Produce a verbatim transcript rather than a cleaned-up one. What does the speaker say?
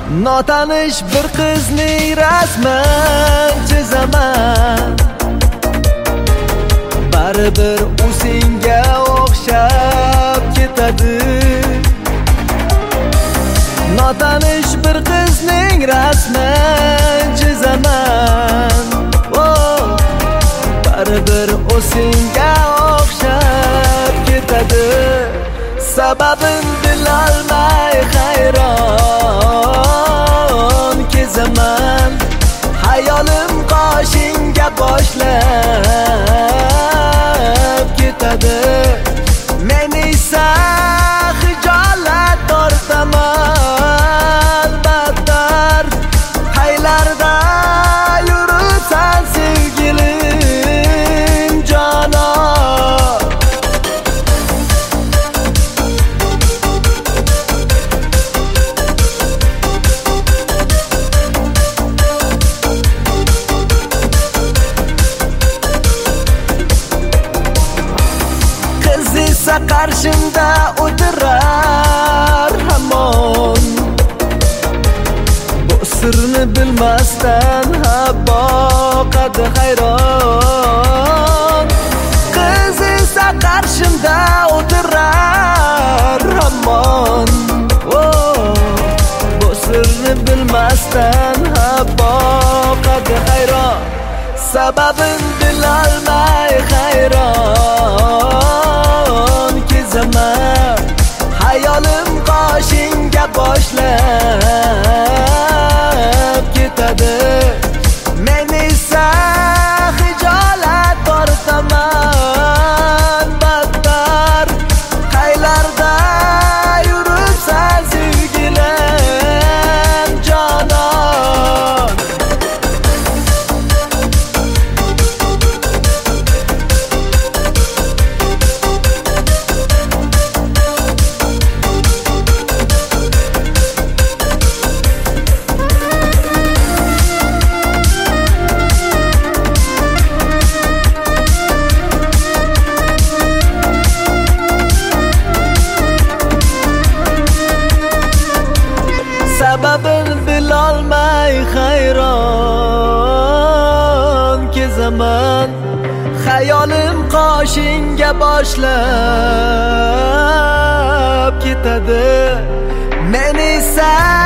Notanish bir qizning rasman chizaman, baribir u senga o'xshab ketadi. Notanish bir qizning rasman chizaman, oh, baribir u senga o'xshab ketadi. Sababin bilolmay hayron kezaman, hayolim qoshingga boshlab ketadi. Men esa hijolat tortaman battar, qaylarda yuribsan sevgilim jonon. Qarshimda o'tirar hamon, bu sirni bilmasdan ha boqadi hayron. Qiz esa qarshimda o'tirar hamon, oh, bu sirni bilmasdan ha boqadi hayron. Sababin bilolmay hayron kezaman, hayolim qoshingga boshlab ketadi. Men esa hijolat tortaman battar, qaylarda yuribsan sevgilim jonon. Sababin bilolmay hayron kezaman, hayolim qoshingga boshlab ketadi. Men esa